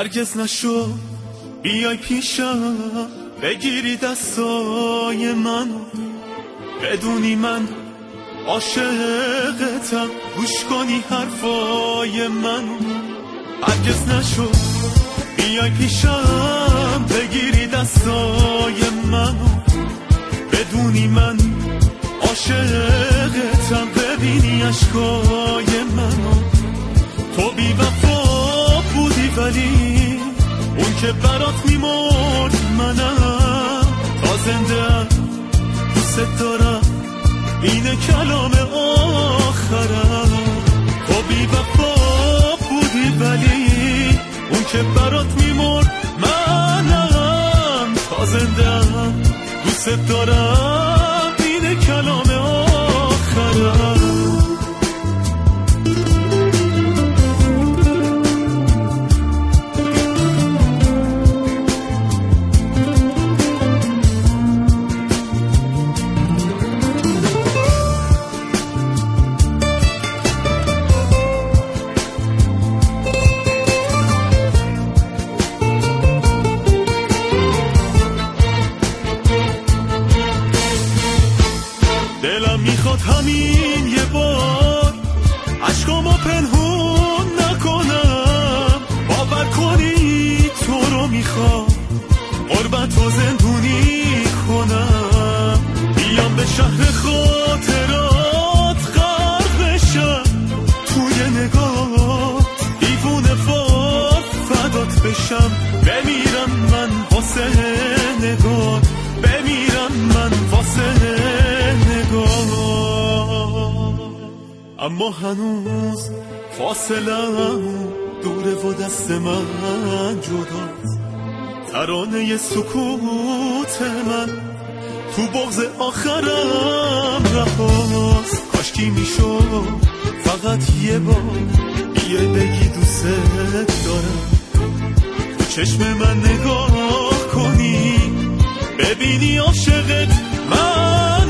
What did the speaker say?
هرگز نشد بیای پیشم بگیری دستای منو، بدونی من عاشقتم، گوش کنی حرفای منو. هرگز نشد بیای پیشم بگیری دستای منو، بدونی من عاشقتم، ببینی عشقای منو. تو بی وفا بودی ولی اون که برات میمرد منم، تا زنده دوست دارم، اینه کلام آخرم. تو بی وفا بودی ولی اون که برات میمرد منم، تا زنده دوست دارم، اینه کلام آخرم. دلم میخواد همین یه بار عشقامو پنهون نکنم، باور کنی تو رو میخوام قربت و زندونی کنم. بیام به شهر خاطرات غرق بشم، توی نگاه دیوونه وار فدات بشم. بمیرم من واسه نگاه، بمیرم من واسه اما هنوز فاصلم دوره و دست من جداست. ترانه سکوت من تو بغض آخرم رهاست. کاشکی میشد فقط یه بار بیای بگی دوست دارم، تو چشم من نگاه کنی ببینی عاشقت من